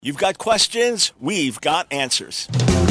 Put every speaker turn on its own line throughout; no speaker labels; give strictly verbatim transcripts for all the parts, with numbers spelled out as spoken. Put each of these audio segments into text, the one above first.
You've got questions, we've got answers.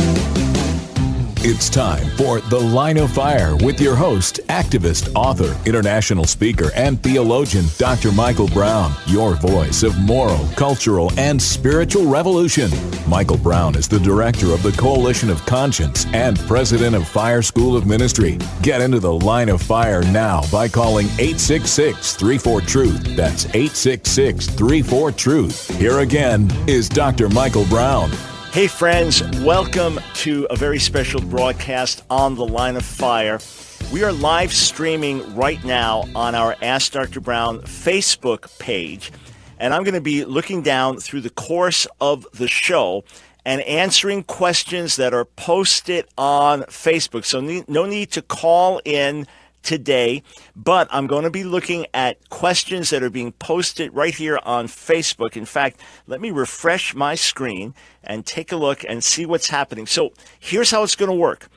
It's time for The Line of Fire with your host, activist, author, international speaker, and theologian, Doctor Michael Brown, your voice of moral, cultural, and spiritual revolution. Michael Brown is the director of the Coalition of Conscience and president of Fire School of Ministry. Get into The Line of Fire now by calling eight six six, three four, truth. That's eight six six, three four, truth. Here again is Doctor Michael Brown.
Hey friends, welcome to a very special broadcast on The Line of Fire. We are live streaming right now on our Ask Doctor Brown Facebook page, and I'm going to be looking down through the course of the show and answering questions that are posted on Facebook. So no need to call in today, but I'm going to be looking at questions that are being posted right here on Facebook. In fact, let me refresh my screen and take a look and see what's happening. So here's how it's going to work.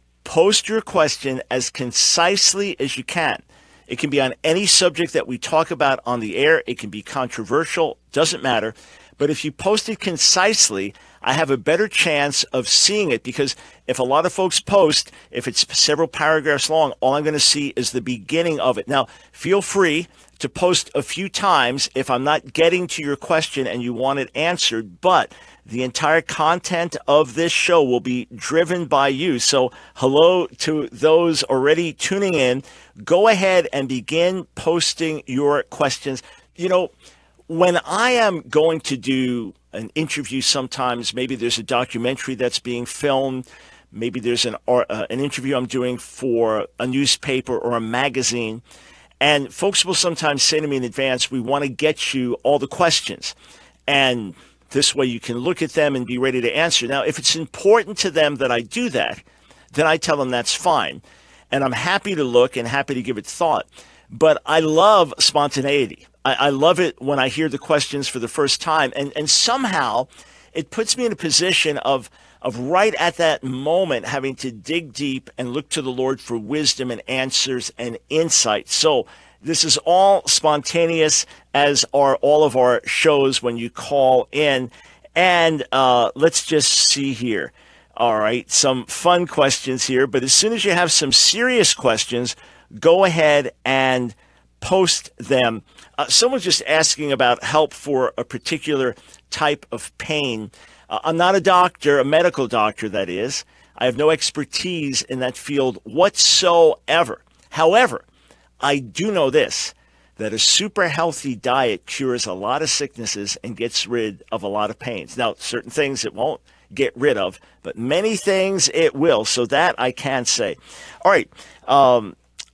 Post your question as concisely as you can. It can be on any subject that we talk about on the air. It can be controversial, doesn't matter. But if you post it concisely, I have a better chance of seeing it, because if a lot of folks post, if it's several paragraphs long, all I'm going to see is the beginning of it. Now, feel free to post a few times if I'm not getting to your question and you want it answered, but the entire content of this show will be driven by you. So hello to those already tuning in. Go ahead and begin posting your questions. You know, when I am going to do an interview, sometimes maybe there's a documentary that's being filmed, maybe there's an uh, an interview I'm doing for a newspaper or a magazine, and folks will sometimes say to me in advance, we want to get you all the questions, and this way you can look at them and be ready to answer. Now, if it's important to them that I do that, then I tell them that's fine, and I'm happy to look and happy to give it thought. But I love spontaneity. I, I love it when I hear the questions for the first time. And, and somehow it puts me in a position of, of right at that moment having to dig deep and look to the Lord for wisdom and answers and insight. So this is all spontaneous, as are all of our shows when you call in. And uh, let's just see here. All right, some fun questions here. But as soon as you have some serious questions, go ahead and post them. Uh, someone's just asking about help for a particular type of pain. Uh, I'm not a doctor, a medical doctor, that is. I have no expertise in that field whatsoever. However, I do know this, that a super healthy diet cures a lot of sicknesses and gets rid of a lot of pains. Now, certain things it won't get rid of, but many things it will. So that I can say. All right. Um,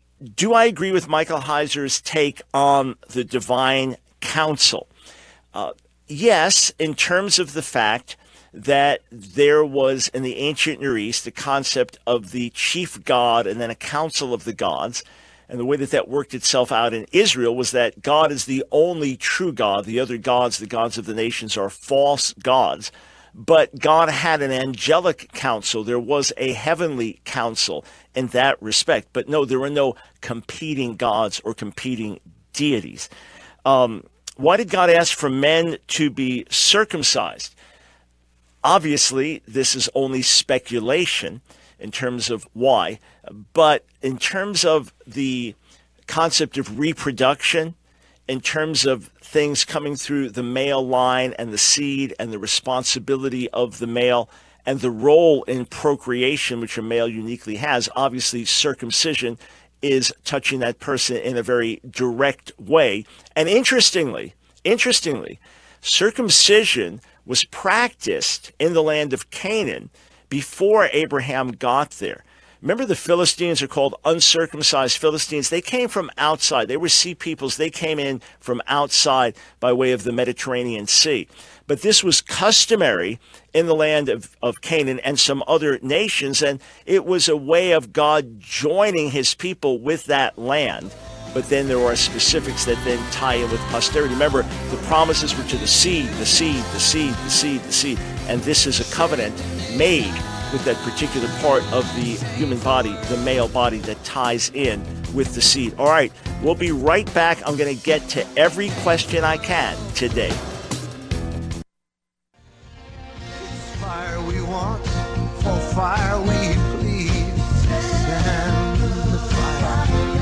Do I agree with Michael Heiser's take on the divine council? Uh, yes, in terms of the fact that there was in the ancient Near East the concept of the chief god and then a council of the gods. And the way that that worked itself out in Israel was that God is the only true God. The other gods, the gods of the nations, are false gods. But God had an angelic council. There was a heavenly council in that respect. But no, there were no competing gods or competing deities. Um, why did God ask for men to be circumcised? Obviously, this is only speculation in terms of why. But in terms of the concept of reproduction, in terms of things coming through the male line and the seed and the responsibility of the male and the role in procreation, which a male uniquely has, obviously circumcision is touching that person in a very direct way. And interestingly, interestingly, circumcision was practiced in the land of Canaan before Abraham got there. Remember, the Philistines are called uncircumcised Philistines. They came from outside. They were sea peoples. They came in from outside by way of the Mediterranean Sea. But this was customary in the land of, of Canaan and some other nations, and it was a way of God joining his people with that land. But then there are specifics that then tie in with posterity. Remember, the promises were to the seed, the seed, the seed, the seed, the seed. And this is a covenant made with that particular part of the human body, the male body, that ties in with the seed. All right, we'll be right back. I'm going to get to every question I can today.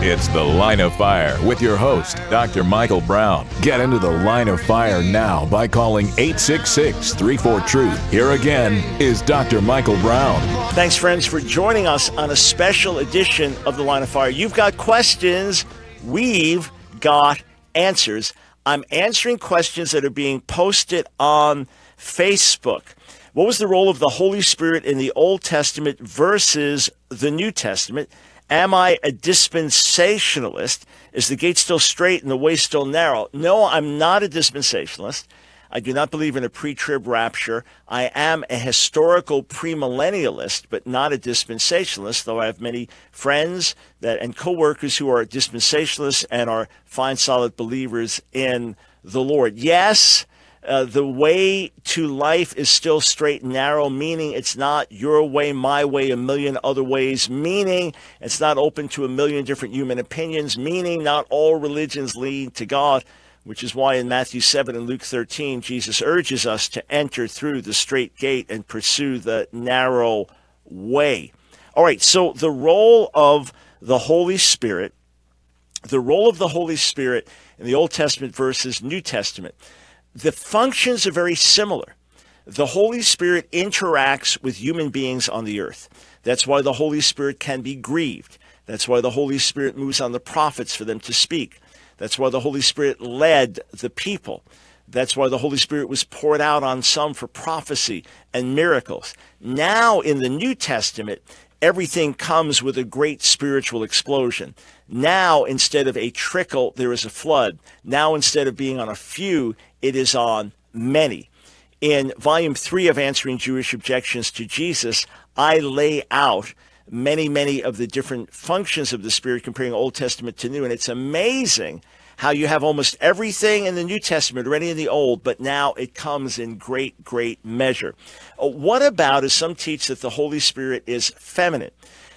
It's The Line of Fire with your host, Doctor Michael Brown. Get into the Line of Fire now by calling eight six six, three four, TRUTH. Here again is Doctor Michael Brown.
Thanks, friends, for joining us on a special edition of The Line of Fire. You've got questions. We've got answers. I'm answering questions that are being posted on Facebook. What was the role of the Holy Spirit in the Old Testament versus the New Testament? Am I a dispensationalist? Is the gate still straight and the way still narrow? No, I'm not a dispensationalist. I do not believe in a pre-trib rapture. I am a historical premillennialist, but not a dispensationalist, though I have many friends that and co-workers who are dispensationalists and are fine, solid believers in the Lord. Yes, Uh, the way to life is still straight and narrow, meaning it's not your way, my way, a million other ways, meaning it's not open to a million different human opinions, meaning not all religions lead to God, which is why in Matthew seven and Luke thirteen, Jesus urges us to enter through the straight gate and pursue the narrow way. All right, so the role of the Holy Spirit, the role of the Holy Spirit in the Old Testament versus New Testament. The functions are very similar. The Holy Spirit interacts with human beings on the earth. That's why the Holy Spirit can be grieved. That's why the Holy Spirit moves on the prophets for them to speak. That's why the Holy Spirit led the people. That's why the Holy Spirit was poured out on some for prophecy and miracles. Now in the New Testament, everything comes with a great spiritual explosion. Now, instead of a trickle, there is a flood. Now, instead of being on a few, it is on many. In volume three of Answering Jewish Objections to Jesus, I lay out many, many of the different functions of the Spirit, comparing Old Testament to New. And it's amazing how you have almost everything in the New Testament already in the Old, but now it comes in great, great measure. Uh, what about, as some teach, that the Holy Spirit is feminine?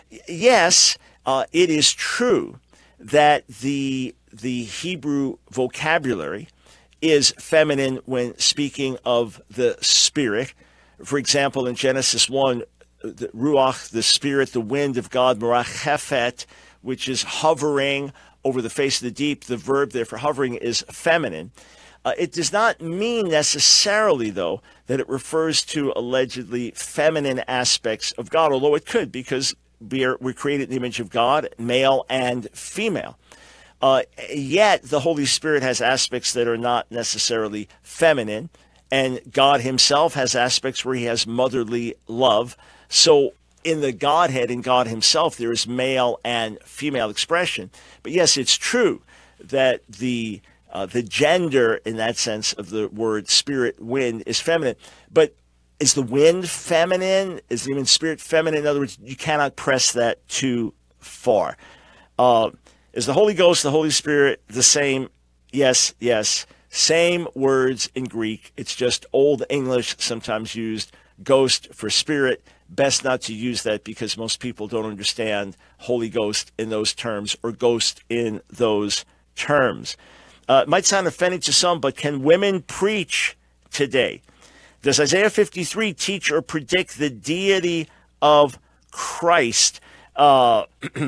Yes, uh, it is true that the the Hebrew vocabulary is feminine when speaking of the Spirit. For example, in Genesis one, the Ruach, the Spirit, the wind of God, Merachefet, which is hovering over the face of the deep, the verb there for hovering is feminine. Uh, it does not mean necessarily, though, that it refers to allegedly feminine aspects of God, although it could, because we are, we're created in the image of God, male and female. Uh, yet the Holy Spirit has aspects that are not necessarily feminine, and God himself has aspects where he has motherly love. So in the Godhead, in God himself, there is male and female expression. But yes, it's true that the uh, the gender, in that sense of the word spirit, wind, is feminine. But is the wind feminine? Is the human spirit feminine? In other words, you cannot press that too far. Uh, is the Holy Ghost, the Holy Spirit, the same? Yes, yes. Same words in Greek. It's just Old English, sometimes used ghost for spirit. Best not to use that because most people don't understand Holy Ghost in those terms or ghost in those terms. Uh, it might sound offending to some, but can women preach today? Does Isaiah fifty-three teach or predict the deity of Christ? Uh,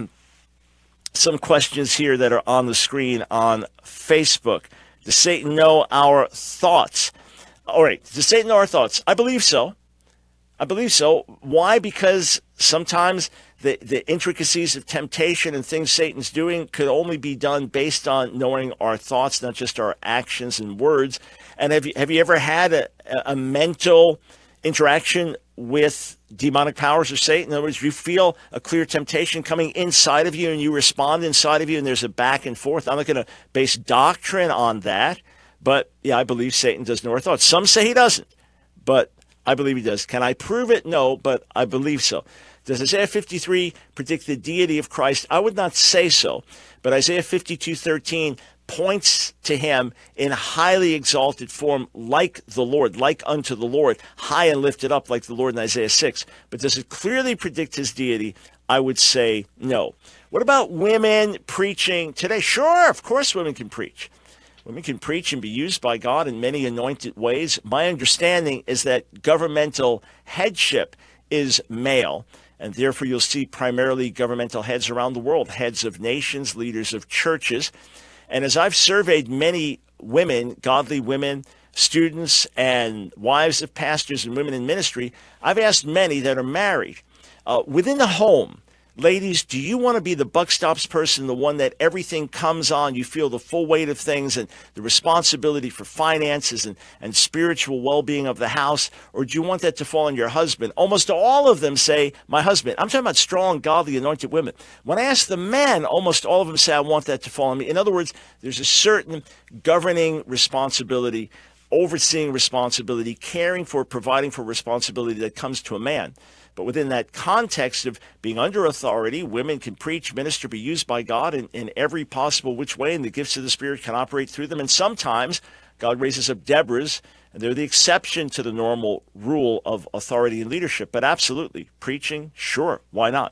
some questions here that are on the screen on Facebook. Does Satan know our thoughts? All right, does Satan know our thoughts? I believe so. I believe so. Why? Because sometimes the, the intricacies of temptation and things Satan's doing could only be done based on knowing our thoughts, not just our actions and words. And have you, have you ever had a, a mental interaction with demonic powers or Satan? In other words, you feel a clear temptation coming inside of you and you respond inside of you and there's a back and forth. I'm not going to base doctrine on that, but yeah, I believe Satan does know our thoughts. Some say he doesn't, but I believe he does. Can I prove it? No, but I believe so. Does Isaiah fifty-three predict the deity of Christ? I would not say so, but Isaiah fifty-two thirteen points to him in highly exalted form like the Lord, like unto the Lord, high and lifted up like the Lord in Isaiah six. But does it clearly predict his deity? I would say no. What about women preaching today? Sure, of course women can preach. Women can preach and be used by God in many anointed ways. My understanding is that governmental headship is male, And therefore, you'll see primarily governmental heads around the world, heads of nations, leaders of churches. And as I've surveyed many women, godly women, students, and wives of pastors and women in ministry, I've asked many that are married. Uh, within the home, ladies, do you want to be the buck stops person, the one that everything comes on, you feel the full weight of things and the responsibility for finances and, and spiritual well-being of the house, or do you want that to fall on your husband? Almost all of them say, my husband. I'm talking about strong, godly, anointed women. When I ask the men, almost all of them say, I want that to fall on me. In other words, there's a certain governing responsibility, overseeing responsibility, caring for, providing for responsibility that comes to a man. But within that context of being under authority, women can preach, minister, be used by God in, in every possible which way, and the gifts of the Spirit can operate through them. And sometimes God raises up Deborahs, and they're the exception to the normal rule of authority and leadership. But absolutely, preaching, sure, why not?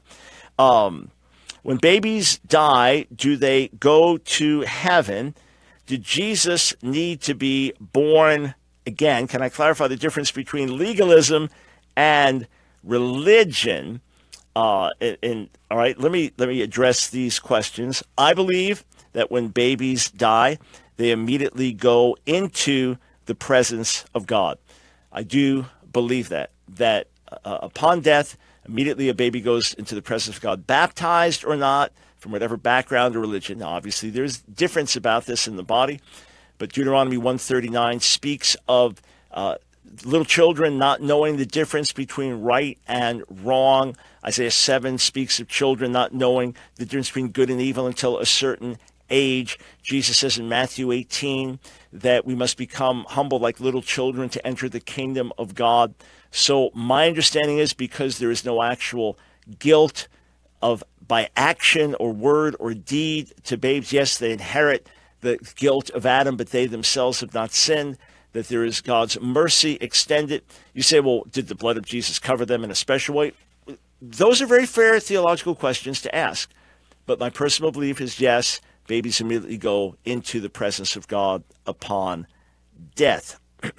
Um, when babies die, do they go to heaven? Did Jesus need to be born again? Can I clarify the difference between legalism and religion? Uh, in, in, all right, let me let me address these questions. I believe that when babies die, they immediately go into the presence of God. I do believe that, that uh, upon death, immediately a baby goes into the presence of God, baptized or not, from whatever background or religion. Now, obviously, there's difference about this in the body, but Deuteronomy one thirty-nine speaks of uh, little children not knowing the difference between right and wrong. Isaiah seven speaks of children not knowing the difference between good and evil until a certain age. Jesus says in Matthew eighteen that we must become humble like little children to enter the kingdom of God. So my understanding is because there is no actual guilt of by action or word or deed to babes, yes, they inherit the guilt of Adam, but they themselves have not sinned, that there is God's mercy extended. You say, well, did the blood of Jesus cover them in a special way? Those are very fair theological questions to ask. But my personal belief is, yes, babies immediately go into the presence of God upon death.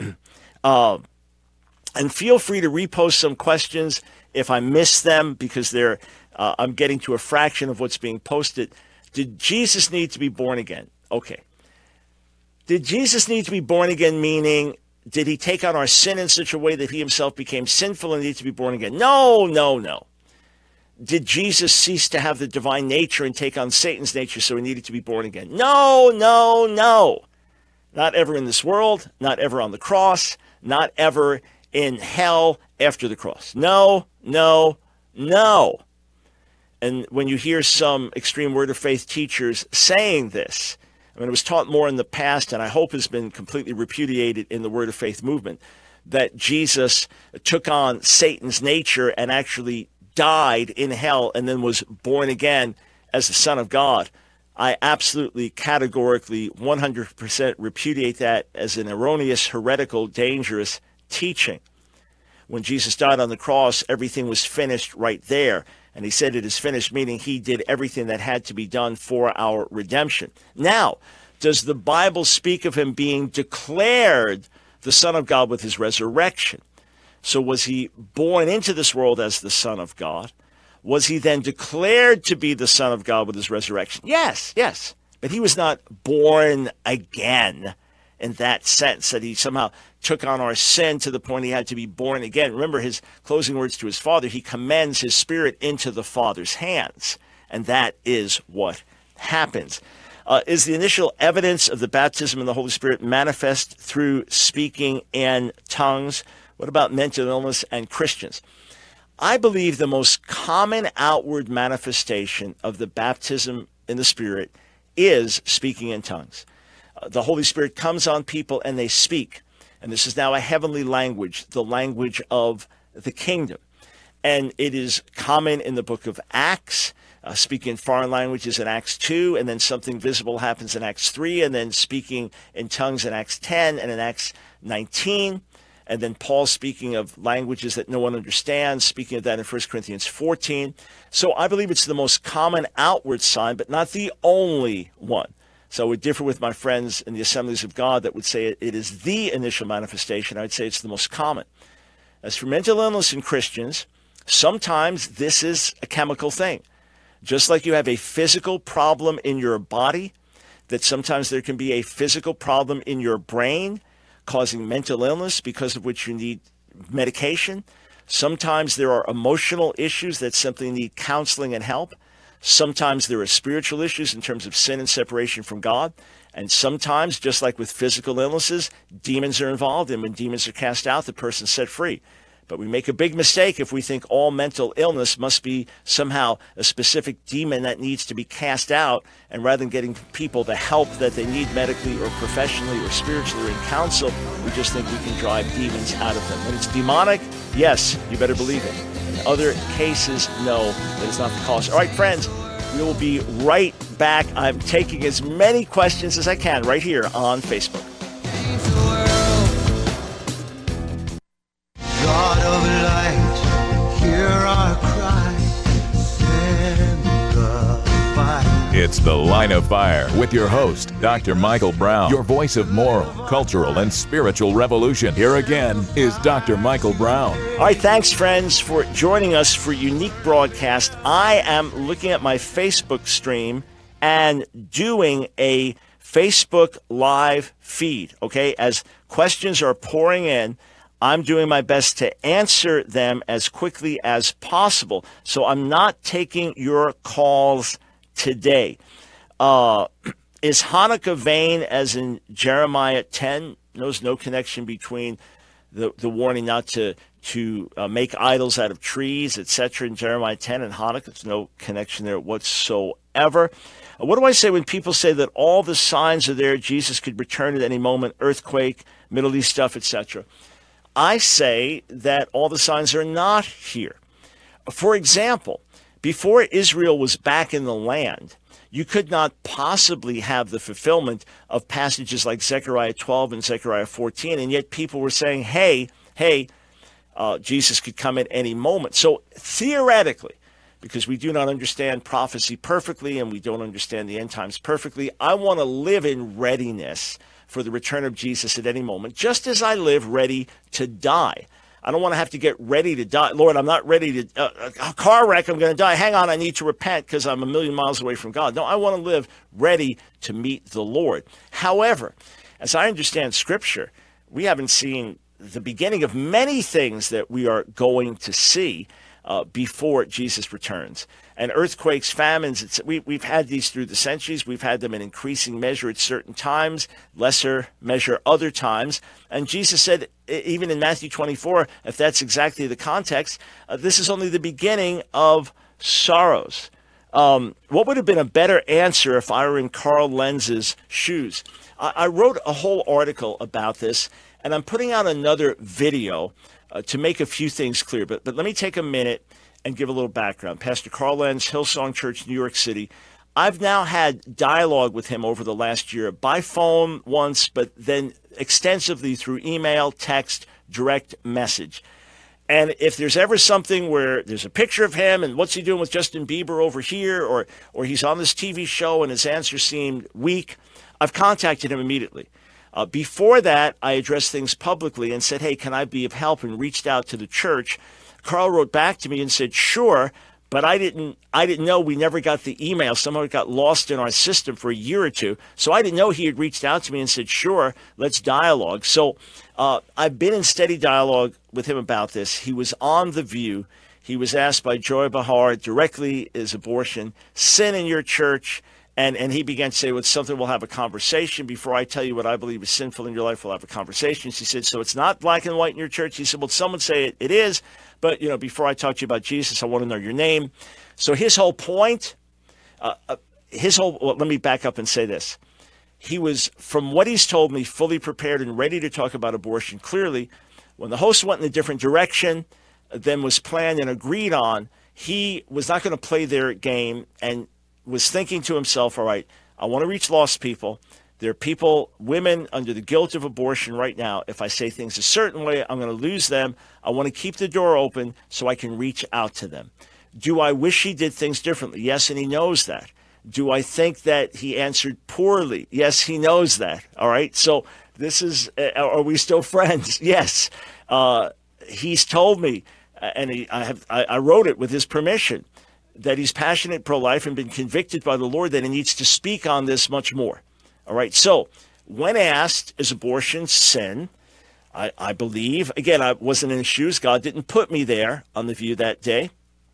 uh, and feel free to repost some questions if I miss them, because they're Uh, I'm getting to a fraction of what's being posted. Did Jesus need to be born again? Okay. Did Jesus need to be born again, meaning did he take on our sin in such a way that he himself became sinful and needed to be born again? No, no, no. Did Jesus cease to have the divine nature and take on Satan's nature so he needed to be born again? No, no, no. Not ever in this world, not ever on the cross, not ever in hell after the cross. No, no, no. And when you hear some extreme word of faith teachers saying this, I mean, it was taught more in the past, and I hope has been completely repudiated in the word of faith movement, that Jesus took on Satan's nature and actually died in hell and then was born again as the Son of God. I absolutely, categorically, one hundred percent repudiate that as an erroneous, heretical, dangerous teaching. When Jesus died on the cross, everything was finished right there. And he said it is finished, meaning he did everything that had to be done for our redemption. Now, does the Bible speak of him being declared the Son of God with his resurrection? So was he born into this world as the Son of God? Was he then declared to be the Son of God with his resurrection? Yes, yes. But he was not born again in that sense, that he somehow took on our sin to the point he had to be born again. Remember his closing words to his Father. He commends his Spirit into the Father's hands. And that is what happens. Uh, is the initial evidence of the baptism in the Holy Spirit manifest through speaking in tongues? What about mental illness and Christians? I believe the most common outward manifestation of the baptism in the Spirit is speaking in tongues. Uh, the Holy Spirit comes on people and they speak. And this is now a heavenly language, the language of the kingdom. And it is common in the book of Acts, uh, speaking in foreign languages in Acts two, and then something visible happens in Acts three, and then speaking in tongues in Acts ten and in Acts nineteen. And then Paul speaking of languages that no one understands, speaking of that in First Corinthians fourteen. So I believe it's the most common outward sign, but not the only one. So I would differ with my friends in the Assemblies of God that would say it, it is the initial manifestation. I would say it's the most common. As for mental illness in Christians, Sometimes this is a chemical thing. Just like you have a physical problem in your body, that sometimes there can be a physical problem in your brain causing mental illness because of which you need medication. Sometimes there are emotional issues that simply need counseling and help. Sometimes there are spiritual issues in terms of sin and separation from God. And sometimes, just like with physical illnesses, demons are involved. And when demons are cast out, the person's set free. But we make a big mistake if we think all mental illness must be somehow a specific demon that needs to be cast out. And rather than getting people the help that they need medically or professionally or spiritually or in counsel, we just think we can drive demons out of them. When it's demonic, yes, you better believe it. In other cases, no, that is not the cause. All right, friends, we will be right back. I'm taking as many questions as I can right here on Facebook. God of light, hear our cry, send goodbye.
It's The Line of Fire with your host, Doctor Michael Brown, your voice of moral, cultural, and spiritual revolution. Here again is Doctor Michael Brown.
All right, thanks, friends, for joining us for unique broadcast. I am looking at my Facebook stream and doing a Facebook live feed, okay? As questions are pouring in, I'm doing my best to answer them as quickly as possible. So I'm not taking your calls today. Uh, is Hanukkah vain as in Jeremiah ten? There's no connection between the, the warning not to, to uh, make idols out of trees, et cetera in Jeremiah ten and Hanukkah. There's no connection there whatsoever. Uh, what do I say when people say that all the signs are there, Jesus could return at any moment, earthquake, Middle East stuff, et cetera? I say that all the signs are not here. For example, before Israel was back in the land, you could not possibly have the fulfillment of passages like Zechariah twelve and Zechariah fourteen, and yet people were saying, hey, hey, uh, Jesus could come at any moment. So theoretically, because we do not understand prophecy perfectly and we don't understand the end times perfectly, I want to live in readiness for the return of Jesus at any moment, just as I live ready to die. I don't want to have to get ready to die. Lord, I'm not ready to, uh, a car wreck, I'm going to die. Hang on, I need to repent because I'm a million miles away from God. No, I want to live ready to meet the Lord. However, as I understand Scripture, we haven't seen the beginning of many things that we are going to see uh, before Jesus returns. And earthquakes, famines, it's, we, we've had these through the centuries. We've had them in increasing measure at certain times, lesser measure other times. And Jesus said, even in Matthew twenty-four, if that's exactly the context, uh, this is only the beginning of sorrows. Um, what would have been a better answer if I were in Carl Lenz's shoes? I, I wrote a whole article about this, and I'm putting out another video uh, to make a few things clear. But, but let me take a minute and give a little background. Pastor Carl Lenz, Hillsong Church, New York City. I've now had dialogue with him over the last year, by phone once, but then extensively through email, text, direct message. And if there's ever something where there's a picture of him and what's he doing with Justin Bieber over here, or or he's on this T V show and his answer seemed weak, I've contacted him immediately. Uh, before that, I addressed things publicly and said, hey, can I be of help, and reached out to the church. Carl wrote back to me and said, sure, but I didn't I didn't know. We never got the email. Somehow it got lost in our system for a year or two. So I didn't know he had reached out to me and said, sure, let's dialogue. So uh, I've been in steady dialogue with him about this. He was on The View. He was asked by Joy Behar directly, is abortion sin in your church? And and he began to say, well, it's something we'll have a conversation. Before I tell you what I believe is sinful in your life, we'll have a conversation. She said, so it's not black and white in your church? He said, well, some would say it, it is. But, you know, before I talk to you about Jesus, I want to know your name. So his whole point, uh, uh, his whole, well, let me back up and say this. He was, from what he's told me, fully prepared and ready to talk about abortion. Clearly, when the host went in a different direction than was planned and agreed on, he was not going to play their game and was thinking to himself, all right, I want to reach lost people. There are people, women under the guilt of abortion right now. If I say things a certain way, I'm going to lose them. I want to keep the door open so I can reach out to them. Do I wish he did things differently? Yes, and he knows that. Do I think that he answered poorly? Yes, he knows that. All right. So this is, uh, are we still friends? Yes. Uh, he's told me, and he, I, have, I, I wrote it with his permission, that he's passionate pro-life and been convicted by the Lord that he needs to speak on this much more. All right, so when asked, is abortion sin? I, I believe, again, I wasn't in his shoes. God didn't put me there on The View that day.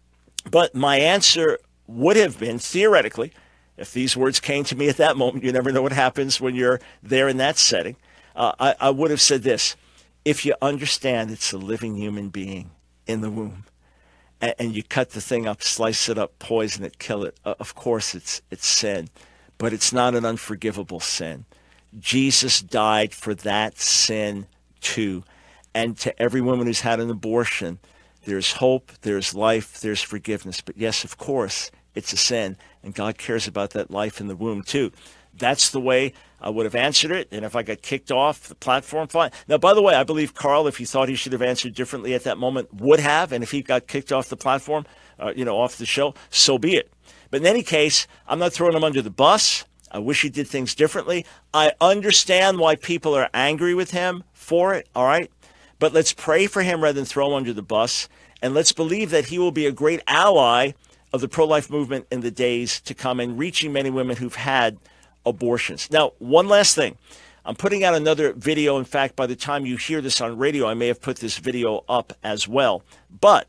But my answer would have been, theoretically, if these words came to me at that moment, you never know what happens when you're there in that setting, uh, I, I would have said this: if you understand it's a living human being in the womb, and, and you cut the thing up, slice it up, poison it, kill it, uh, of course it's it's sin, but it's not an unforgivable sin. Jesus died for that sin too. And to every woman who's had an abortion, there's hope, there's life, there's forgiveness. But yes, of course, it's a sin, and God cares about that life in the womb too. That's the way I would have answered it. And if I got kicked off the platform, fine. Now, by the way, I believe Carl, if he thought he should have answered differently at that moment, would have. And if he got kicked off the platform, uh, you know, off the show, so be it. But in any case, I'm not throwing him under the bus. I wish he did things differently. I understand why people are angry with him for it, all right? But let's pray for him rather than throw him under the bus. And let's believe that he will be a great ally of the pro-life movement in the days to come and reaching many women who've had abortions. Now, one last thing. I'm putting out another video. In fact, by the time you hear this on radio, I may have put this video up as well. But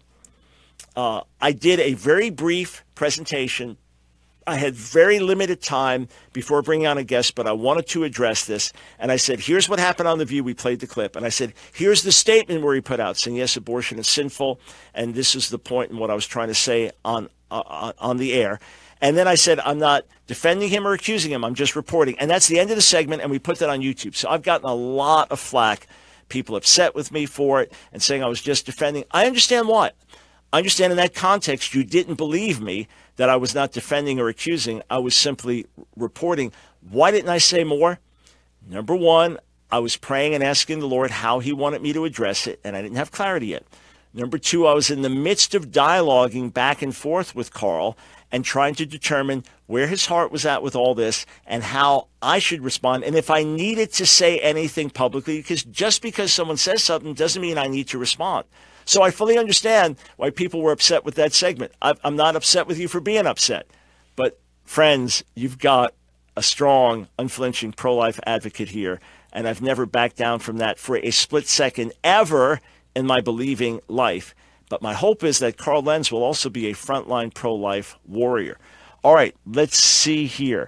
uh, I did a very brief presentation. I had very limited time before bringing on a guest, but I wanted to address this. And I said, here's what happened on The View. We played the clip. And I said, here's the statement where he put out, saying, yes, abortion is sinful. And this is the point in what I was trying to say on uh, on the air. And then I said, I'm not defending him or accusing him. I'm just reporting. And that's the end of the segment. And we put that on YouTube. So I've gotten a lot of flack. People upset with me for it and saying I was just defending. I understand why. I understand in that context, you didn't believe me that I was not defending or accusing. I was simply reporting. Why didn't I say more? Number one, I was praying and asking the Lord how he wanted me to address it, and I didn't have clarity yet. Number two, I was in the midst of dialoguing back and forth with Carl and trying to determine where his heart was at with all this and how I should respond, and if I needed to say anything publicly, because just because someone says something doesn't mean I need to respond. So I fully understand why people were upset with that segment. I'm not upset with you for being upset. But friends, you've got a strong, unflinching pro-life advocate here, and I've never backed down from that for a split second ever in my believing life. But my hope is that Carl Lentz will also be a frontline pro-life warrior. All right, let's see here.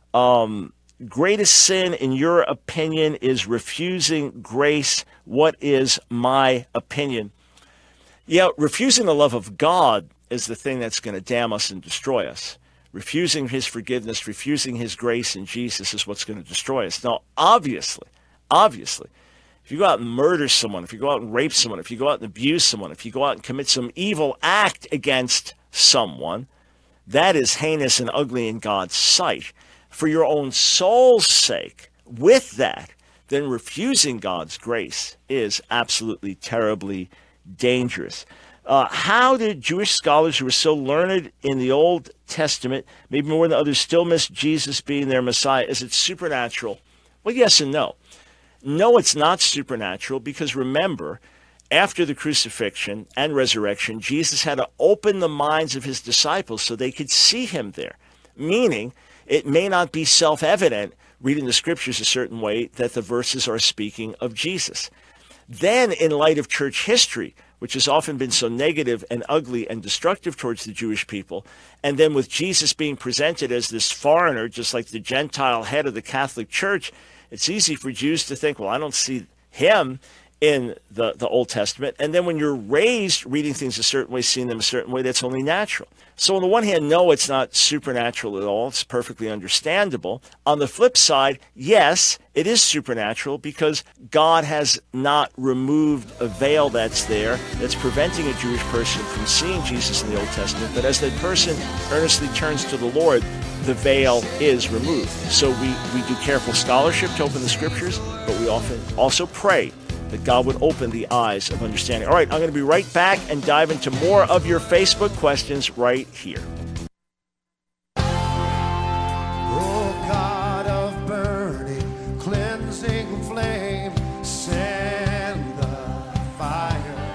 Um, greatest sin, in your opinion, is refusing grace. What is my opinion? Yeah, refusing the love of God is the thing that's going to damn us and destroy us. Refusing his forgiveness, refusing his grace in Jesus is what's going to destroy us. Now, obviously, obviously, if you go out and murder someone, if you go out and rape someone, if you go out and abuse someone, if you go out and commit some evil act against someone, that is heinous and ugly in God's sight. For your own soul's sake, with that, then refusing God's grace is absolutely terribly dangerous. Uh, how did Jewish scholars who were so learned in the Old Testament, maybe more than others, still miss Jesus being their Messiah? Is it supernatural? Well, yes and no. No, it's not supernatural, because remember, after the crucifixion and resurrection, Jesus had to open the minds of his disciples so they could see him there. Meaning, it may not be self-evident, reading the scriptures a certain way, that the verses are speaking of Jesus. Then, in light of church history, which has often been so negative and ugly and destructive towards the Jewish people, and then with Jesus being presented as this foreigner, just like the Gentile head of the Catholic Church, it's easy for Jews to think, well, I don't see him in the, the Old Testament. And then when you're raised reading things a certain way, seeing them a certain way, that's only natural. So on the one hand, no, it's not supernatural at all. It's perfectly understandable. On the flip side, yes, it is supernatural, because God has not removed a veil that's there that's preventing a Jewish person from seeing Jesus in the Old Testament. But as that person earnestly turns to the Lord, the veil is removed. So we, we do careful scholarship to open the scriptures, but we often also pray that God would open the eyes of understanding. All right, I'm going to be right back and dive into more of your Facebook questions right here.
Oh, God of burning, cleansing flame, send the fire.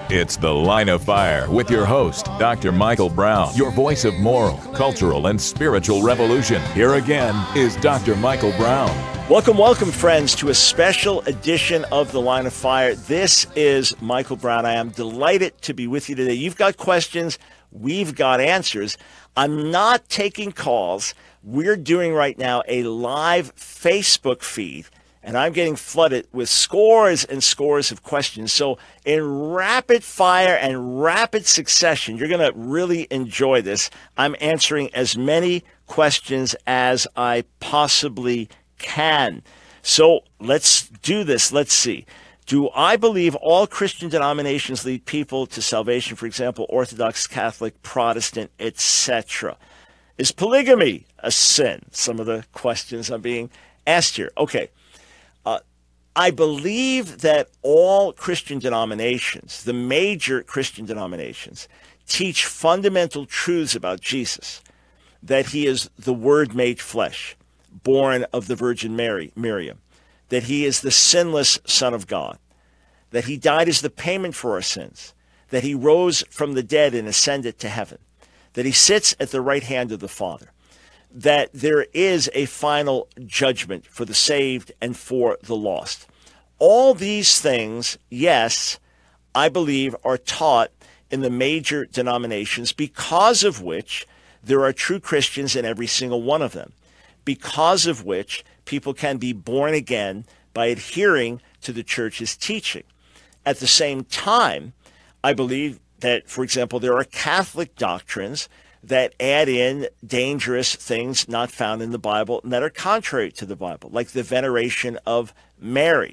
It's The Line of Fire with your host, Doctor Michael Brown, your voice of moral, cultural, and spiritual revolution. Here again is Doctor Michael Brown.
Welcome, welcome, friends, to a special edition of The Line of Fire. This is Michael Brown. I am delighted to be with you today. You've got questions. We've got answers. I'm not taking calls. We're doing right now a live Facebook feed, and I'm getting flooded with scores and scores of questions. So in rapid fire and rapid succession, you're going to really enjoy this. I'm answering as many questions as I possibly can. So let's do this. Let's see. Do I believe all Christian denominations lead people to salvation? For example, Orthodox, Catholic, Protestant, et cetera. Is polygamy a sin? Some of the questions I'm being asked here. Okay. Uh, I believe that all Christian denominations, the major Christian denominations, teach fundamental truths about Jesus, that he is the Word made flesh, born of the Virgin Mary, Miriam, that he is the sinless Son of God, that he died as the payment for our sins, that he rose from the dead and ascended to heaven, that he sits at the right hand of the Father, that there is a final judgment for the saved and for the lost. All these things, yes, I believe are taught in the major denominations, because of which there are true Christians in every single one of them, because of which people can be born again by adhering to the church's teaching. At the same time, I believe that, for example, there are Catholic doctrines that add in dangerous things not found in the Bible and that are contrary to the Bible, like the veneration of Mary,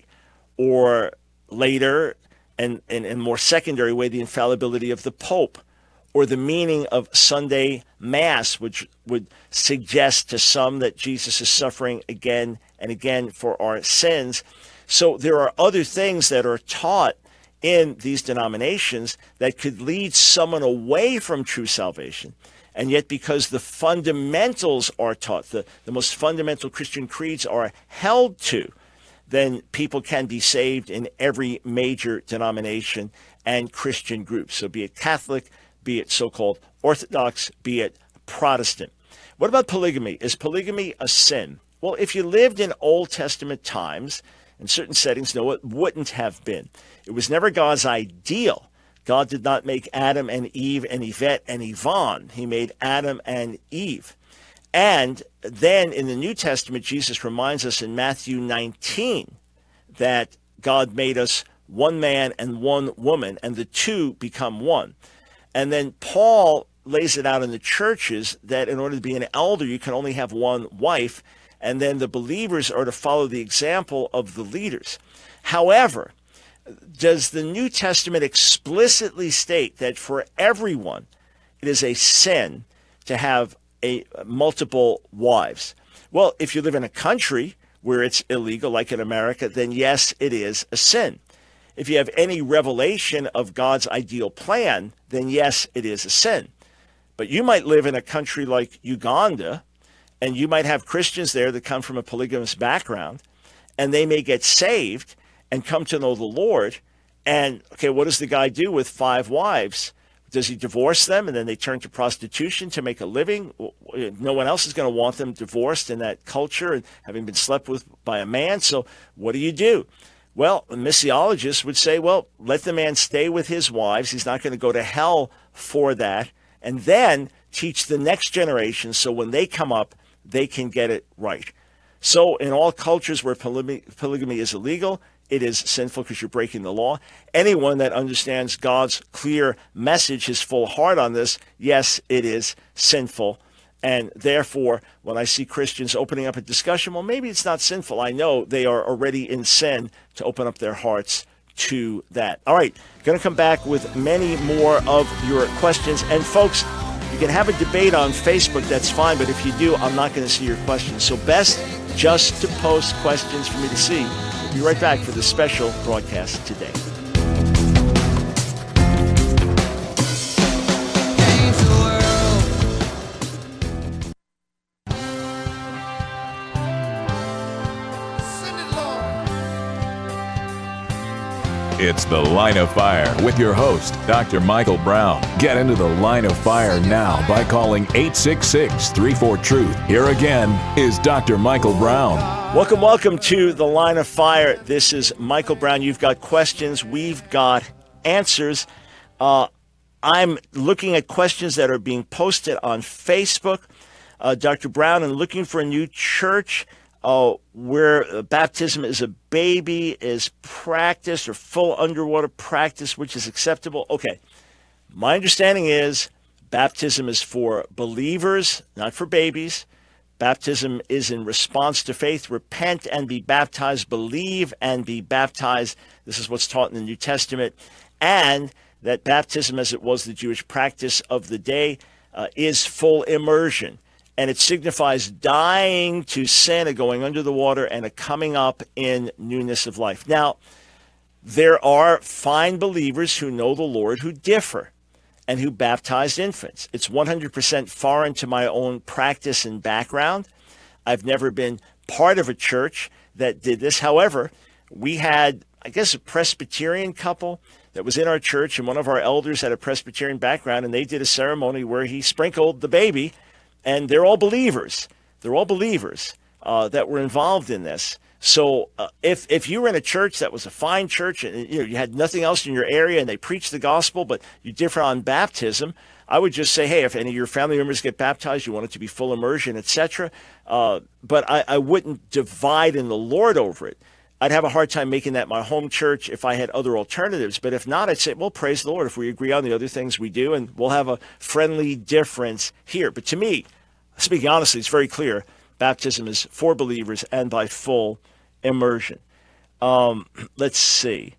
or later, and in a more secondary way, the infallibility of the Pope, or the meaning of Sunday Mass, which would suggest to some that Jesus is suffering again and again for our sins. So there are other things that are taught in these denominations that could lead someone away from true salvation. And yet, because the fundamentals are taught, the, the most fundamental Christian creeds are held to, then people can be saved in every major denomination and Christian group. So be it Catholic, be it so-called Orthodox, be it Protestant. What about polygamy? Is polygamy a sin? Well, if you lived in Old Testament times, in certain settings, no, it wouldn't have been. It was never God's ideal. God did not make Adam and Eve and Yvette and Yvonne. He made Adam and Eve. And then in the New Testament, Jesus reminds us in Matthew nineteen that God made us one man and one woman, and the two become one. And then Paul lays it out in the churches that in order to be an elder, you can only have one wife, and then the believers are to follow the example of the leaders. However, does the New Testament explicitly state that for everyone it is a sin to have a multiple wives? Well, if you live in a country where it's illegal, like in America, then yes, it is a sin. If you have any revelation of God's ideal plan, then yes, it is a sin. But you might live in a country like Uganda, and you might have Christians there that come from a polygamous background, and they may get saved and come to know the Lord. And, okay, what does the guy do with five wives? Does he divorce them and then they turn to prostitution to make a living? No one else is going to want them divorced in that culture and having been slept with by a man. So what do you do? Well, a missiologist would say, well, let the man stay with his wives. He's not going to go to hell for that. And then teach the next generation so when they come up, they can get it right. So in all cultures where polygamy, polygamy is illegal, it is sinful because you're breaking the law. Anyone that understands God's clear message, his full heart on this, yes, it is sinful. And therefore, when I see Christians opening up a discussion, well, maybe it's not sinful. I know they are already in sin to open up their hearts to that. All right, going to come back with many more of your questions. And folks, you can have a debate on Facebook, that's fine, but if you do, I'm not going to see your questions. So best just to post questions for me to see. We'll be right back for this special broadcast today.
It's The Line of Fire with your host, Doctor Michael Brown. Get into the Line of Fire now by calling eight six six, three four, TRUTH. Here again is Doctor Michael Brown.
Welcome, welcome to The Line of Fire. This is Michael Brown. You've got questions. We've got answers. Uh, I'm looking at questions that are being posted on Facebook. Uh, Doctor Brown, and looking for a new church uh, where baptism is a baby, is practiced, or full underwater practice, which is acceptable. Okay, my understanding is baptism is for believers, not for babies. Baptism is in response to faith. Repent and be baptized. Believe and be baptized. This is what's taught in the New Testament. And that baptism, as it was the Jewish practice of the day, uh, is full immersion. And it signifies dying to sin, a going under the water, and a coming up in newness of life. Now, there are fine believers who know the Lord who differ and who baptize infants. It's one hundred percent foreign to my own practice and background. I've never been part of a church that did this. However, we had, I guess, a Presbyterian couple that was in our church, and one of our elders had a Presbyterian background, and they did a ceremony where he sprinkled the baby. And they're all believers. They're all believers uh, that were involved in this. So uh, if if you were in a church that was a fine church and you know, you had nothing else in your area and they preached the gospel, but you differ on baptism, I would just say, hey, if any of your family members get baptized, you want it to be full immersion, et cetera. Uh, but I, I wouldn't divide in the Lord over it. I'd have a hard time making that my home church if I had other alternatives. But if not, I'd say, well, praise the Lord. If we agree on the other things, we do, and we'll have a friendly difference here. But to me, speaking honestly, it's very clear. Baptism is for believers and by full immersion. Um, let's see.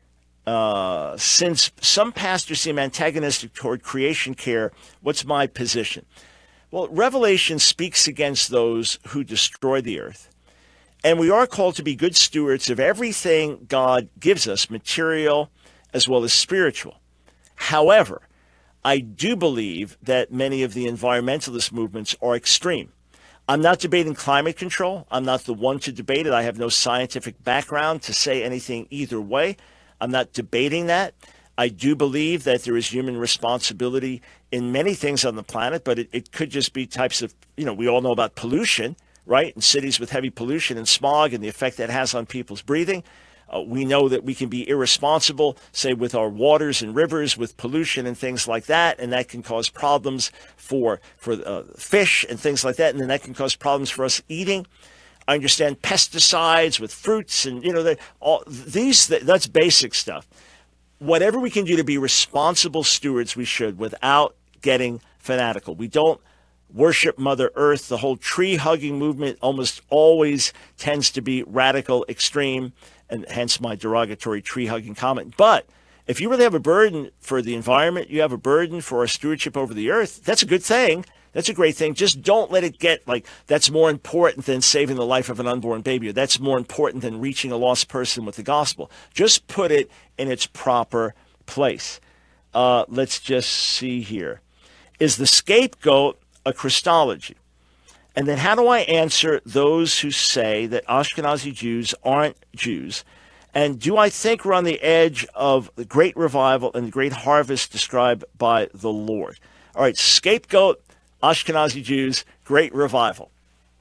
Uh, since some pastors seem antagonistic toward creation care, what's my position? Well, Revelation speaks against those who destroy the earth. And we are called to be good stewards of everything God gives us, material as well as spiritual. However, I do believe that many of the environmentalist movements are extreme. I'm not debating climate control. I'm not the one to debate it. I have no scientific background to say anything either way. I'm not debating that. I do believe that there is human responsibility in many things on the planet, but it, it could just be types of, you know, we all know about pollution, right? In cities with heavy pollution and smog and the effect that has on people's breathing. Uh, we know that we can be irresponsible, say, with our waters and rivers, with pollution and things like that, and that can cause problems for for uh, fish and things like that, and then that can cause problems for us eating. I understand pesticides with fruits, and you know, they, all these that's basic stuff. Whatever we can do to be responsible stewards, we should, without getting fanatical. We don't worship Mother Earth. The whole tree-hugging movement almost always tends to be radical, extreme, and hence my derogatory tree-hugging comment. But if you really have a burden for the environment, you have a burden for our stewardship over the earth, that's a good thing. That's a great thing. Just don't let it get like that's more important than saving the life of an unborn baby, or that's more important than reaching a lost person with the gospel. Just put it in its proper place. Uh, let's just see here. Is the scapegoat a Christology? And then how do I answer those who say that Ashkenazi Jews aren't Jews? And do I think we're on the edge of the great revival and the great harvest described by the Lord? All right, scapegoat, Ashkenazi Jews, great revival.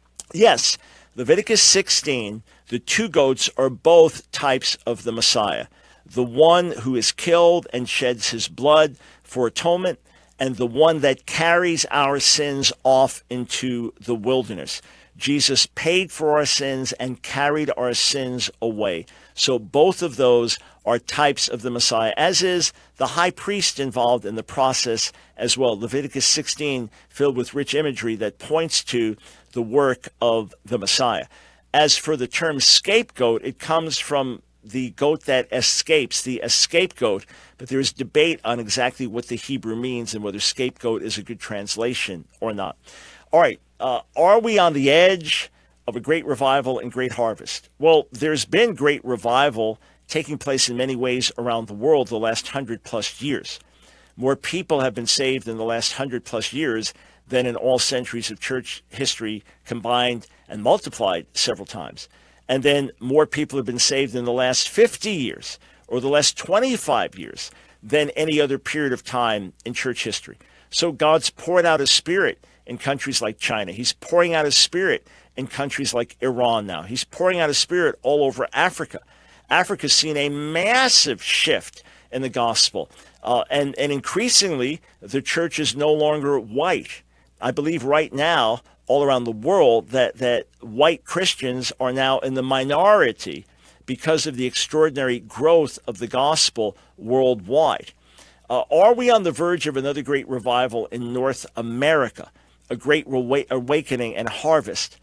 Yes, Leviticus sixteen, the two goats are both types of the Messiah. The one who is killed and sheds his blood for atonement, and the one that carries our sins off into the wilderness. Jesus paid for our sins and carried our sins away. So both of those are types of the Messiah, as is the high priest involved in the process as well. Leviticus sixteen, filled with rich imagery that points to the work of the Messiah. As for the term scapegoat, it comes from the goat that escapes, the scapegoat, but there is debate on exactly what the Hebrew means and whether scapegoat is a good translation or not. All right, uh, are we on the edge of a great revival and great harvest? Well, there's been great revival taking place in many ways around the world the last hundred plus years. More people have been saved in the last hundred plus years than in all centuries of church history combined and multiplied several times. And then more people have been saved in the last fifty years, or the last twenty-five years than any other period of time in church history. So God's poured out his Spirit in countries like China. He's pouring out his Spirit in countries like Iran now. He's pouring out his Spirit all over Africa. Africa's seen a massive shift in the gospel. Uh, and, and increasingly, the church is no longer white. I believe right now, all around the world, that, that white Christians are now in the minority because of the extraordinary growth of the gospel worldwide. Uh, are we on the verge of another great revival in North America, a great rewa- awakening and harvest?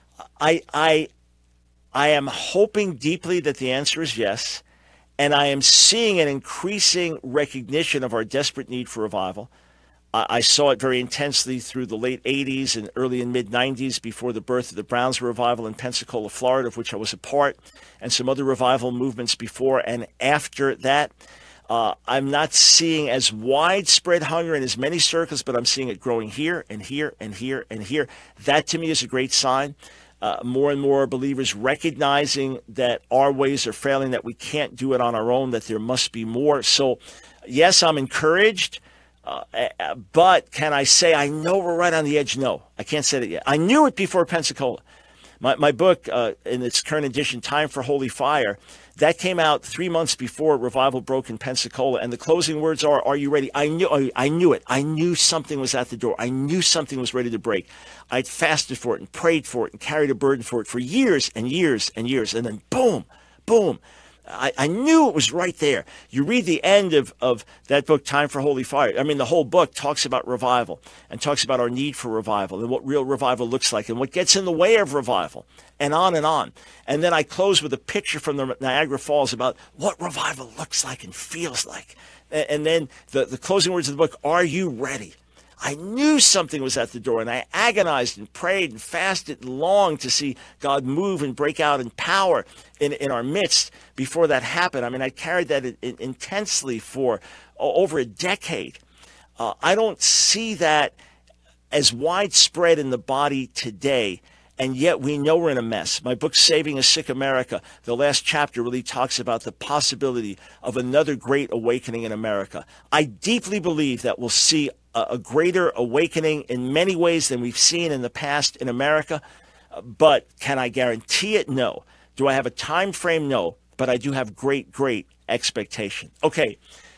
I, I, I am hoping deeply that the answer is yes, and I am seeing an increasing recognition of our desperate need for revival. I saw it very intensely through the late eighties and early and mid nineties before the birth of the Browns revival in Pensacola, Florida, of which I was a part, and some other revival movements before and after that. Uh, I'm not seeing as widespread hunger in as many circles, but I'm seeing it growing here and here and here and here. That to me is a great sign. Uh, more and more believers recognizing that our ways are failing, that we can't do it on our own, that there must be more. So, yes, I'm encouraged. Uh, but can I say I know we're right on the edge? No, I can't say that yet. I knew it before Pensacola. My, my book, uh, in its current edition, Time for Holy Fire, that came out three months before revival broke in Pensacola. And the closing words are, are you ready? I knew, I knew it. I knew something was at the door. I knew something was ready to break. I'd fasted for it and prayed for it and carried a burden for it for years and years and years. And then boom, boom. I, I knew it was right there. You read the end of, of that book, Time for Holy Fire. I mean, the whole book talks about revival and talks about our need for revival and what real revival looks like and what gets in the way of revival, and on and on. And then I close with a picture from the Niagara Falls about what revival looks like and feels like. And, and then the, the closing words of the book, are you ready? I knew something was at the door, and I agonized and prayed and fasted and longed to see God move and break out in power in, in our midst before that happened. I mean, I carried that in, in, intensely for uh, over a decade. Uh, I don't see that as widespread in the body today, and yet we know we're in a mess. My book, Saving a Sick America, the last chapter really talks about the possibility of another great awakening in America. I deeply believe that we'll see a greater awakening in many ways than we've seen in the past in America. But can I guarantee it? No. Do I have a time frame? No. But I do have great, great expectation. Okay,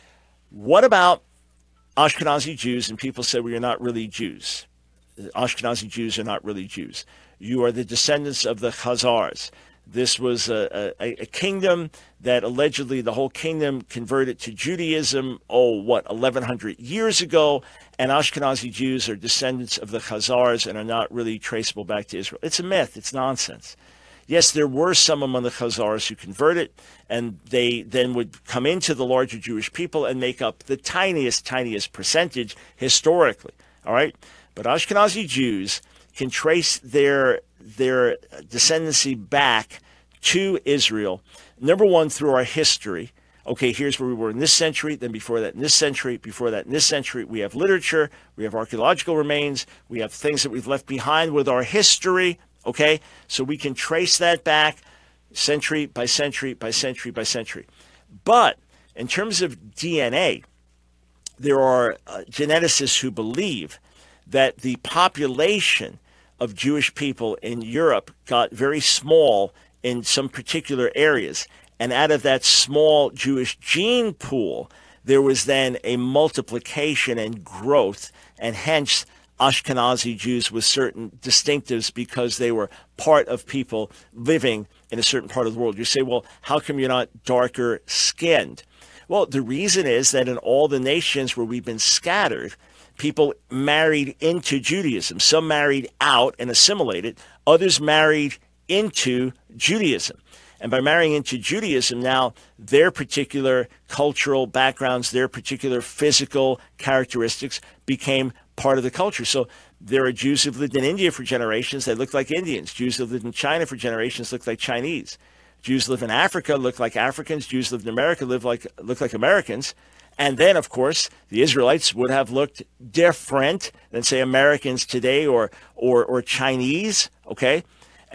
what about Ashkenazi Jews? And people say, well, you're not really Jews. Ashkenazi Jews are not really Jews. You are the descendants of the Khazars. This was a, a, a kingdom that allegedly the whole kingdom converted to Judaism, oh, what, eleven hundred years ago, and Ashkenazi Jews are descendants of the Khazars and are not really traceable back to Israel. It's a myth. It's nonsense. Yes, there were some among the Khazars who converted, and they then would come into the larger Jewish people and make up the tiniest, tiniest percentage historically, all right? But Ashkenazi Jews can trace their their descendancy back to Israel, number one, through our history. Okay, here's where we were in this century, then before that in this century, before that in this century. We have literature, we have archaeological remains, we have things that we've left behind with our history, okay? So we can trace that back century by century by century by century. But in terms of D N A, there are uh, geneticists who believe that the population of Jewish people in Europe got very small in some particular areas. And out of that small Jewish gene pool, there was then a multiplication and growth, and hence Ashkenazi Jews with certain distinctives because they were part of people living in a certain part of the world. You say, well, how come you're not darker skinned? Well, the reason is that in all the nations where we've been scattered, people married into Judaism. Some married out and assimilated. Others married into Judaism. And by marrying into Judaism, now their particular cultural backgrounds, their particular physical characteristics became part of the culture. So there are Jews who've lived in India for generations. They look like Indians. Jews who've lived in China for generations look like Chinese. Jews live in Africa, look like Africans. Jews live in America, live like look like Americans. And then, of course, the Israelites would have looked different than, say, Americans today or or, or Chinese, okay?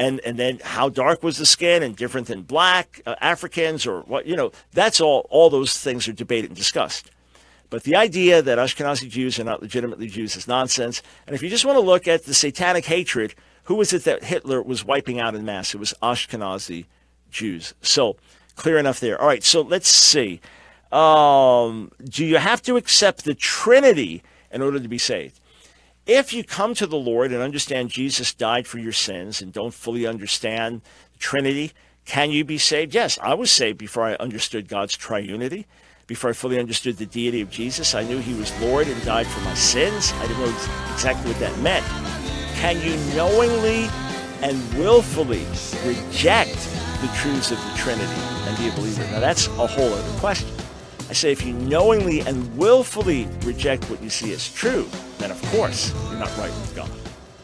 And and then how dark was the skin and different than black uh, Africans or what, you know, that's all, all those things are debated and discussed. But the idea that Ashkenazi Jews are not legitimately Jews is nonsense. And if you just want to look at the satanic hatred, who was it that Hitler was wiping out in mass? It was Ashkenazi Jews. So clear enough there. All right, so let's see. Um, do you have to accept the Trinity in order to be saved? If you come to the Lord and understand Jesus died for your sins and don't fully understand the Trinity, can you be saved? Yes, I was saved before I understood God's triunity. Before I fully understood the deity of Jesus, I knew he was Lord and died for my sins. I didn't know exactly what that meant. Can you knowingly and willfully reject the truths of the Trinity and be a believer? Now, that's a whole other question. I say if you knowingly and willfully reject what you see as true, then of course you're not right with God.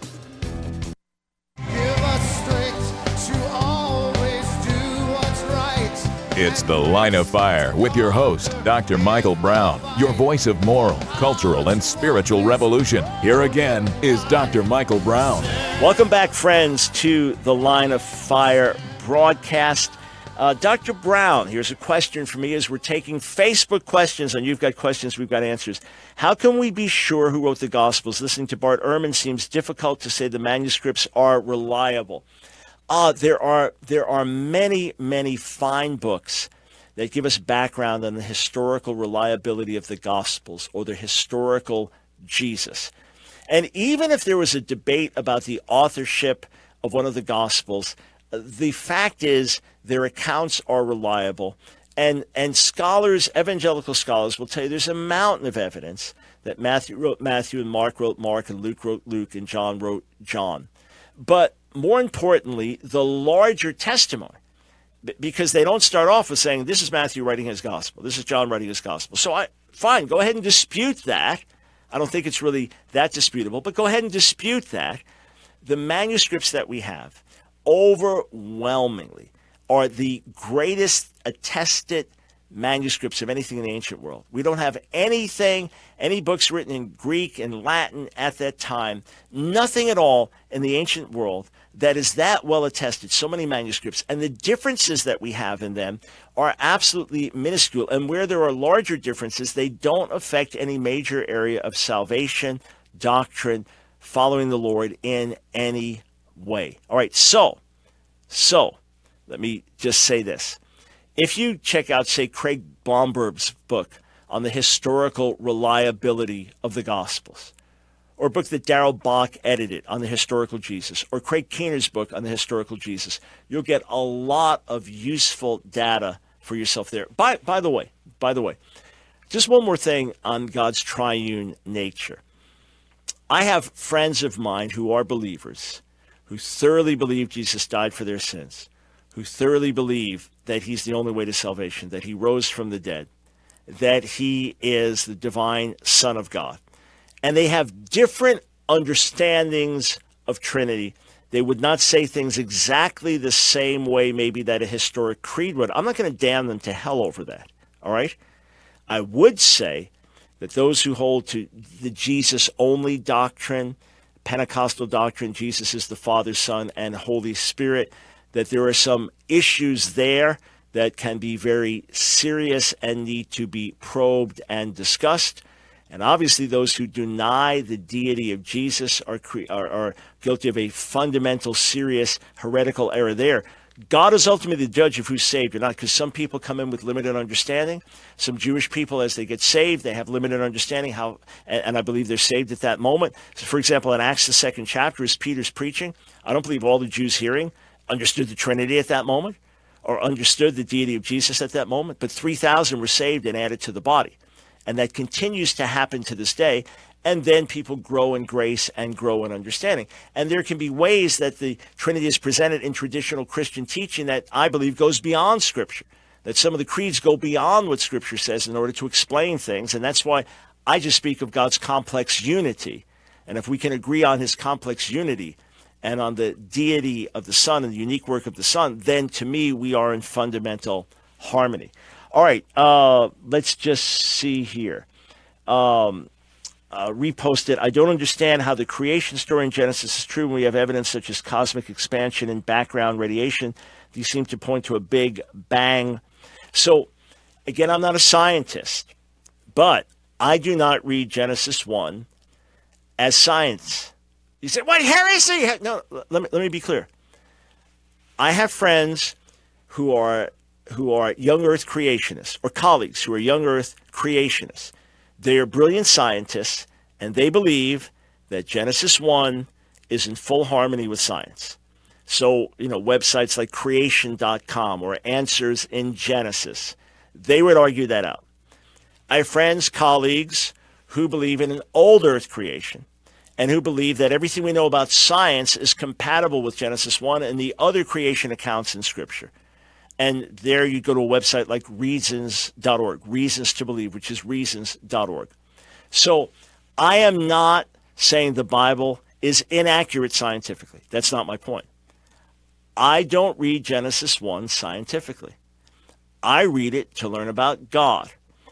Give us strength to always do what's right.
It's The Line of Fire with your host, Doctor Michael Brown, your voice of moral, cultural, and spiritual revolution. Here again is Doctor Michael Brown.
Welcome back, friends, to the Line of Fire broadcast. Uh, Doctor Brown, here's a question for me as we're taking Facebook questions, and you've got questions, we've got answers. How can we be sure who wrote the Gospels? Listening to Bart Ehrman seems difficult to say the manuscripts are reliable. Uh, there are there are many, many fine books that give us background on the historical reliability of the Gospels or the historical Jesus. And even if there was a debate about the authorship of one of the Gospels, the fact is their accounts are reliable. And, and scholars, evangelical scholars, will tell you there's a mountain of evidence that Matthew wrote Matthew and Mark wrote Mark and Luke wrote Luke and John wrote John. But more importantly, the larger testimony, because they don't start off with saying, this is Matthew writing his gospel, this is John writing his gospel. So I, fine, go ahead and dispute that. I don't think it's really that disputable, but go ahead and dispute that. The manuscripts that we have overwhelmingly are the greatest attested manuscripts of anything in the ancient world. We don't have anything, any books written in Greek and Latin at that time, nothing at all in the ancient world that is that well attested, so many manuscripts. And the differences that we have in them are absolutely minuscule. And where there are larger differences, they don't affect any major area of salvation, doctrine, following the Lord in any way. All right, so, so let me just say this. If you check out, say, Craig Blomberg's book on the historical reliability of the Gospels, or a book that Darrell Bock edited on the historical Jesus, or Craig Keener's book on the historical Jesus, you'll get a lot of useful data for yourself there. By, by the way, by the way, just one more thing on God's triune nature. I have friends of mine who are believers, who thoroughly believe Jesus died for their sins, who thoroughly believe that he's the only way to salvation, that he rose from the dead, that he is the divine Son of God. And they have different understandings of Trinity. They would not say things exactly the same way maybe that a historic creed would. I'm not going to damn them to hell over that, all right? I would say that those who hold to the Jesus-only doctrine, Pentecostal doctrine, Jesus is the Father, Son, and Holy Spirit, that there are some issues there that can be very serious and need to be probed and discussed. And obviously those who deny the deity of Jesus are, are, are guilty of a fundamental, serious, heretical error there. God is ultimately the judge of who's saved or not, because some people come in with limited understanding. Some Jewish people, as they get saved, they have limited understanding, how, and, and I believe they're saved at that moment. So, for example, in Acts, the second chapter, as Peter's preaching, I don't believe all the Jews hearing understood the Trinity at that moment or understood the deity of Jesus at that moment, but three thousand were saved and added to the body. And that continues to happen to this day. And then people grow in grace and grow in understanding. And there can be ways that the Trinity is presented in traditional Christian teaching that I believe goes beyond Scripture, that some of the creeds go beyond what Scripture says in order to explain things. And that's why I just speak of God's complex unity. And if we can agree on his complex unity and on the deity of the Son and the unique work of the Son, then to me we are in fundamental harmony. All right, uh, let's just see here. Um, uh, reposted, I don't understand how the creation story in Genesis is true when we have evidence such as cosmic expansion and background radiation. These seem to point to a big bang. So, again, I'm not a scientist, but I do not read Genesis one as science. You say, what heresy? No, let me, let me be clear. I have friends who are who are young earth creationists, or colleagues who are young earth creationists. They are brilliant scientists, and they believe that Genesis one is in full harmony with science. So, you know, websites like creation dot com or Answers in Genesis, they would argue that out. I have friends, colleagues, who believe in an old earth creation and who believe that everything we know about science is compatible with Genesis one and the other creation accounts in Scripture. And there you go to a website like reasons dot org, Reasons to Believe, which is reasons dot org. So I am not saying the Bible is inaccurate scientifically. That's not my point. I don't read Genesis one scientifically. I read it to learn about God.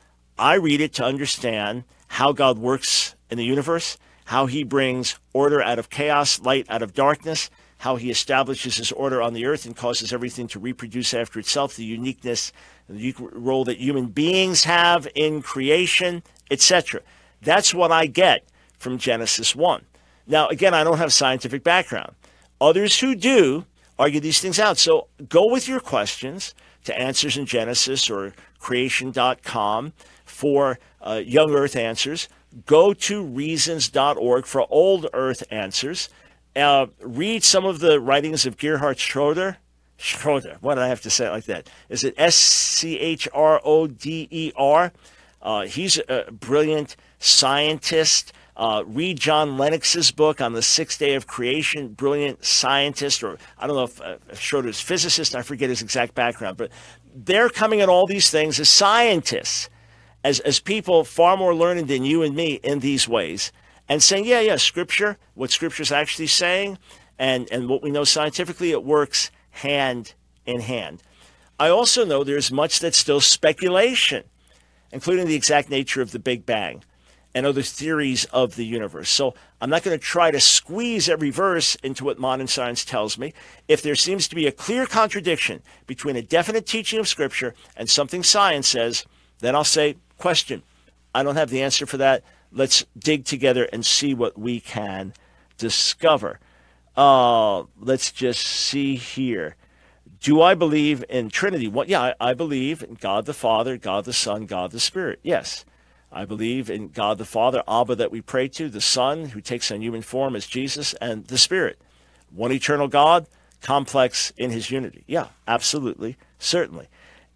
I read it to understand how God works in the universe, how he brings order out of chaos, light out of darkness, how he establishes his order on the earth and causes everything to reproduce after itself, the uniqueness, the unique role that human beings have in creation, et cetera. That's what I get from Genesis one. Now, again, I don't have scientific background. Others who do argue these things out. So go with your questions to Answers in Genesis or creation dot com for uh, young earth answers. Go to reasons dot org for old earth answers. Uh, read some of the writings of Gerhard Schroeder. Schroeder, why did I have to say it like that? Is it S C H R O D E R? Uh, he's a brilliant scientist. Uh, read John Lennox's book on the sixth day of creation, brilliant scientist, or I don't know if, uh, if Schroeder's physicist, I forget his exact background, but they're coming at all these things as scientists, as, as people far more learned than you and me in these ways, and saying, yeah, yeah, Scripture, what Scripture's actually saying, and, and what we know scientifically, it works hand in hand. I also know there's much that's still speculation, including the exact nature of the Big Bang and other theories of the universe. So I'm not going to try to squeeze every verse into what modern science tells me. If there seems to be a clear contradiction between a definite teaching of Scripture and something science says, then I'll say, question. I don't have the answer for that. Let's dig together and see what we can discover. Uh, let's just see here. Do I believe in Trinity? Well, yeah, I, I believe in God the Father, God the Son, God the Spirit. Yes. I believe in God the Father, Abba that we pray to, the Son who takes on human form as Jesus, and the Spirit. One eternal God, complex in his unity. Yeah, absolutely, certainly.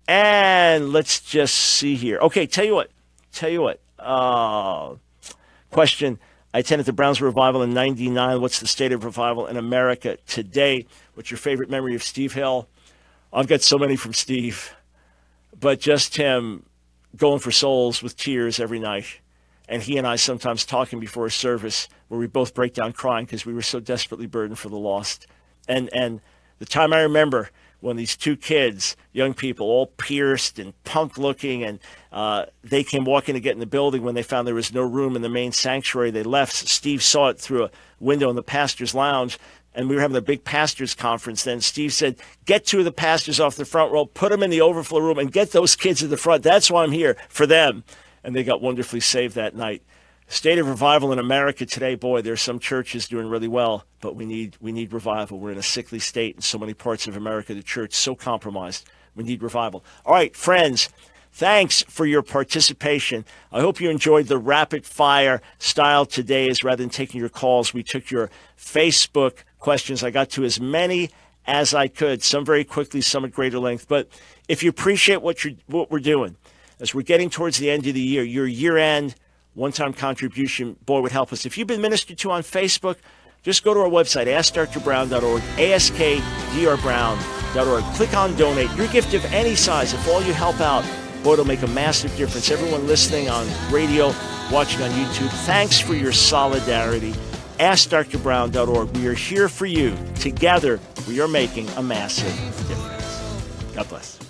And let's just see here. Okay, tell you what. Tell you what. Uh, question. I attended the Brownsville Revival in ninety-nine. What's the state of revival in America today? What's your favorite memory of Steve Hill? I've got so many from Steve. But just him going for souls with tears every night. And he and I sometimes talking before a service where we both break down crying because we were so desperately burdened for the lost. And and the time I remember when these two kids, young people, all pierced and punk looking, and uh, they came walking to get in the building when they found there was no room in the main sanctuary. They left. Steve saw it through a window in the pastor's lounge. And we were having a big pastors conference then. Steve said, get two of the pastors off the front row, put them in the overflow room, and get those kids at the front. That's why I'm here, for them. And they got wonderfully saved that night. State of revival in America today, boy, there's some churches doing really well, but we need we need revival. We're in a sickly state in so many parts of America. The church is so compromised. We need revival. All right, friends, thanks for your participation. I hope you enjoyed the rapid fire style today. As rather than taking your calls, we took your Facebook questions. I got to as many as I could, some very quickly, some at greater length. But if you appreciate what you're what we're doing, as we're getting towards the end of the year, your year-end one-time contribution, boy, would help us. If you've been ministered to on Facebook, just go to our website, ask dr brown dot org, ask dr brown dot org. Click on donate. Your gift of any size, if all you help out, boy, it'll make a massive difference. Everyone listening on radio, watching on YouTube, thanks for your solidarity. ask dr brown dot org. We are here for you. Together, we are making a massive difference. God bless.